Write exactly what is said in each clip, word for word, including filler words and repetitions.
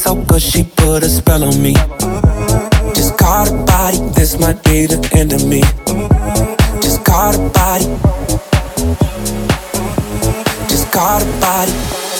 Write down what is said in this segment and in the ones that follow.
so good, she put a spell on me. Just caught a body, this might be the end of me. Just caught a body. Just caught a body.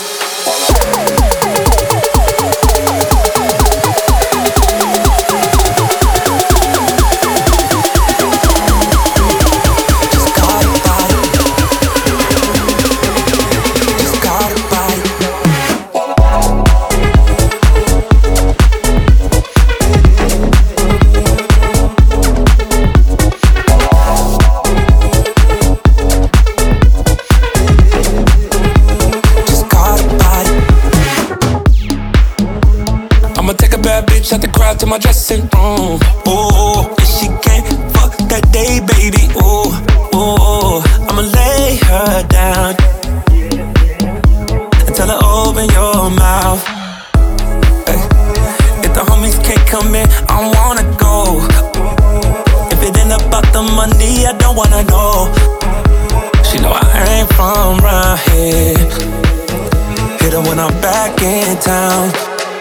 Shut the crowd to my dressing room. Oh, if she can't fuck that day, baby. Oh, oh, I'ma lay her down and tell her open your mouth. Hey. If the homies can't come in, I wanna go. If it ain't about the money, I don't wanna know. She know I ain't from round here. Hit her when I'm back in town.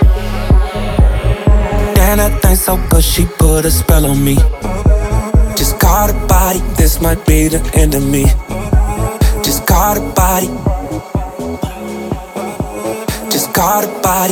And that thing so good, she put a spell on me. Just caught a body, this might be the end of me. Just caught a body. Just caught a body.